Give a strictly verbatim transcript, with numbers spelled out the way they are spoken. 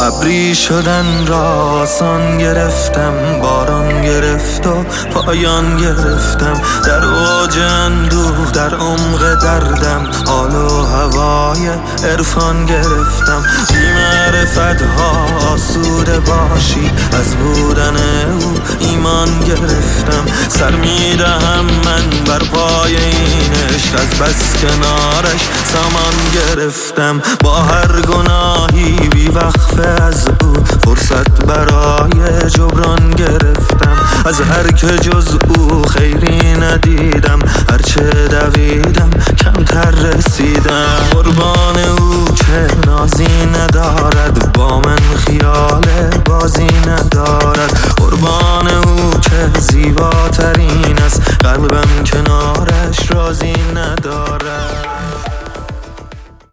ابری شدن را آسان گرفتم، باران گرفت و پایان گرفتم، در اوج اندوه در عمق دردم، حال و هوای عرفان گرفتم. بی معرفت ها آسوده باشی، از بودن او ایمان گرفتم. سر میدهم من بر پای این عشق، از بس کنارش سامان گرفتم. با هر گناهی بی وقفه از او فرصت برای جبران گرفتم. از هر که جز او خیری ندیدم، هرچه دویدم کمتر رسیدم. قربان